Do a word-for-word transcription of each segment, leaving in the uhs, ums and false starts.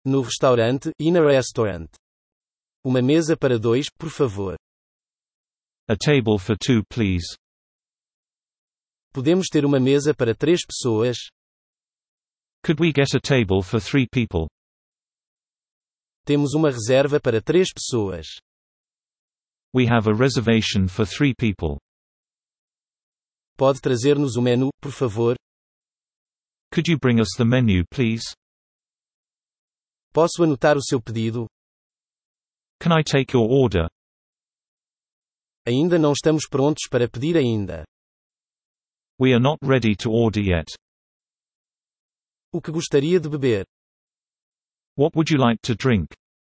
No restaurante, in a restaurant. Uma mesa para dois, por favor. A table for two, please. Podemos ter uma mesa para três pessoas? Could we get a table for three people? Temos uma reserva para três pessoas. We have a reservation for three people. Pode trazer-nos o menu, por favor? Could you bring us the menu, please? Posso anotar o seu pedido? Can I take your order? Ainda não estamos prontos para pedir ainda. We are not ready to order yet. O que gostaria de beber? What would you like to drink?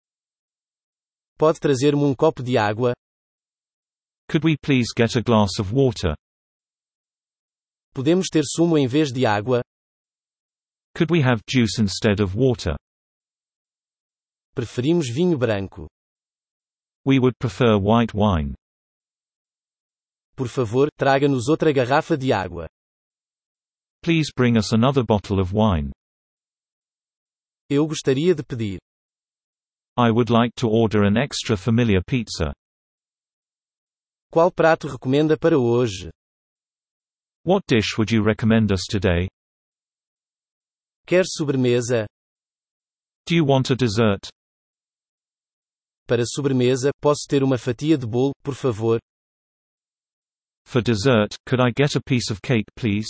Pode trazer-me um copo de água? Could we please get a glass of water? Podemos ter sumo em vez de água? Could we have juice instead of water? Preferimos vinho branco. We would prefer white wine. Por favor, traga-nos outra garrafa de água. Please bring us another bottle of wine. Eu gostaria de pedir. I would like to order an extra familiar pizza. Qual prato recomenda para hoje? What dish would you recommend us today? Quer sobremesa? Do you want a dessert? Para sobremesa, posso ter uma fatia de bolo, por favor? For dessert, could I get a piece of cake, please?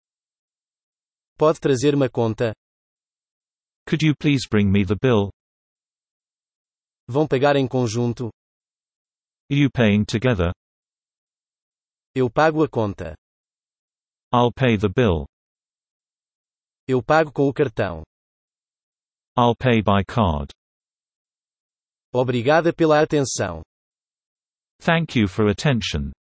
Pode trazer-me a conta? Could you please bring me the bill? Vão pagar em conjunto? Are you paying together? Eu pago a conta. I'll pay the bill. Eu pago com o cartão. I'll pay by card. Obrigada pela atenção. Thank you for attention.